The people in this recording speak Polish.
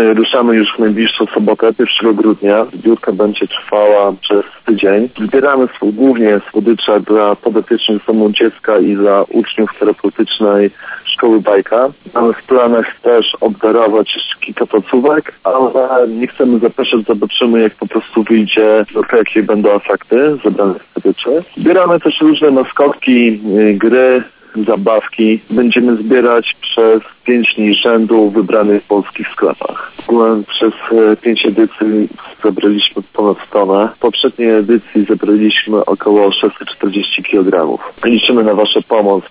Ruszamy już w najbliższą sobotę, 1 grudnia. Zbiórka będzie trwała przez tydzień. Zbieramy głównie słodycze dla podopiecznych domu dziecka i dla uczniów terapeutycznej Szkoły Bajka. Mamy w planach też obdarować jeszcze kilka placówek, ale nie chcemy zapraszać, zobaczymy jak po prostu wyjdzie, jakie będą efekty zebranych słodyczy. Zbieramy też różne maskotki, gry, zabawki. Będziemy zbierać przez 5 dni rzędu w wybranych polskich sklepach. Przez 5 edycji zebraliśmy ponad 100 ton. W poprzedniej edycji zebraliśmy około 640 kg. Liczymy na Waszą pomoc.